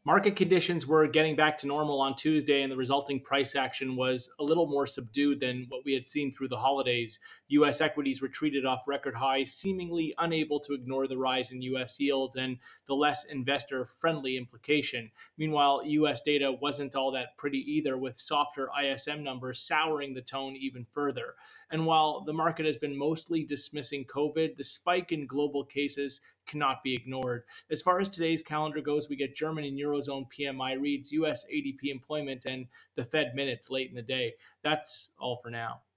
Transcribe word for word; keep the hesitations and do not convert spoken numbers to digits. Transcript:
Market conditions were getting back to normal on Tuesday, and the resulting price action was a little more subdued than what we had seen through the holidays. U S equities retreated off record highs, seemingly unable to ignore the rise in U S yields and the less investor friendly implication. Meanwhile, U S data wasn't all that pretty either, with softer I S M numbers souring the tone even further. And while the market has been mostly dismissing COVID, the spike in global cases cannot be ignored. As far as today's calendar goes, we get German and Eurozone P M I reads, U S A D P employment, and the Fed minutes late in the day. That's all for now.